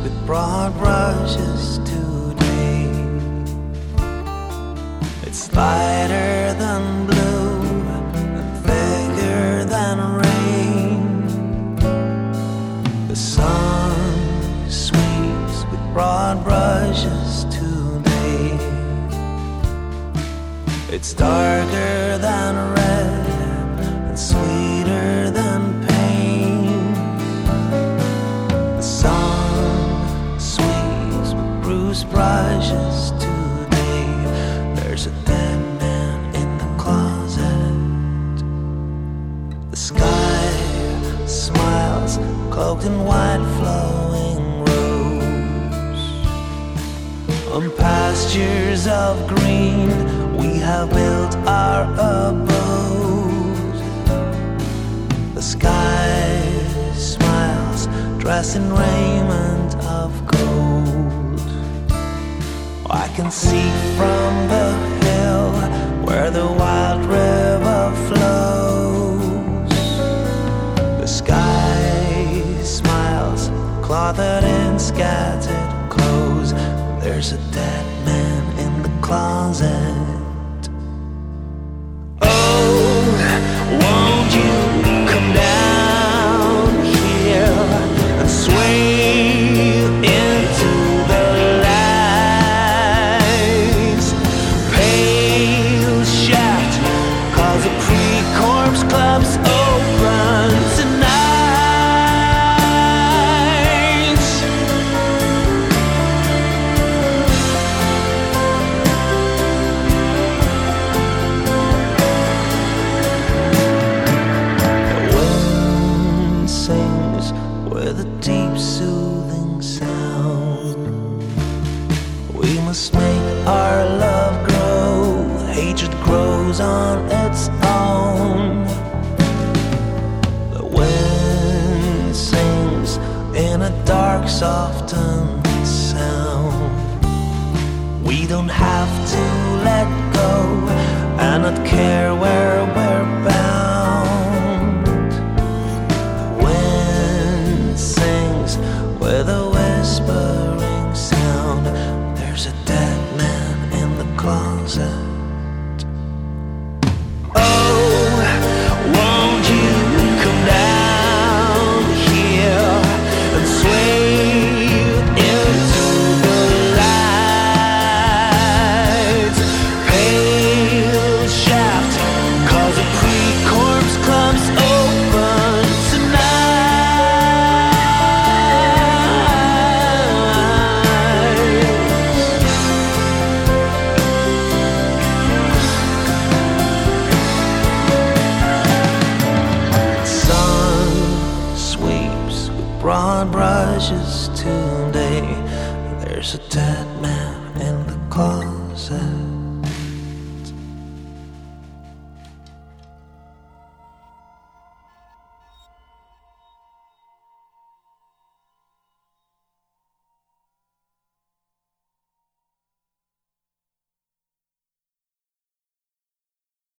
with broad brushes today. It's lighter than blue and thicker than rain. The sun sweeps with broad brushes today. It's darker than red and sweeter than pain. The sun sweeps with bruised brushes today. There's a dead man in the closet. The sky smiles, cloaked in white flowing robes. On pastures of green we have built our abode. The sky smiles, dressed in raiment of gold. I can see from the hill where the wild river flows. The sky smiles, clothed in scattered clothes. There's a dead man in the closet. Won't you come down here and sway into the lights? Pale shaft calls the pre-corpse clubs open tonight. Sings with a deep soothing sound. We must make our love grow. Hatred grows on its own. The wind sings in a dark softened sound. We don't have to let go and not care where we're bound. With a whispering sound, there's a dead man in the closet. Oh, won't you come down here and sway into the lights? Pale shaft calls the pre-corpse clubs open tonight. Broad brushes today. There's a dead man in the closet.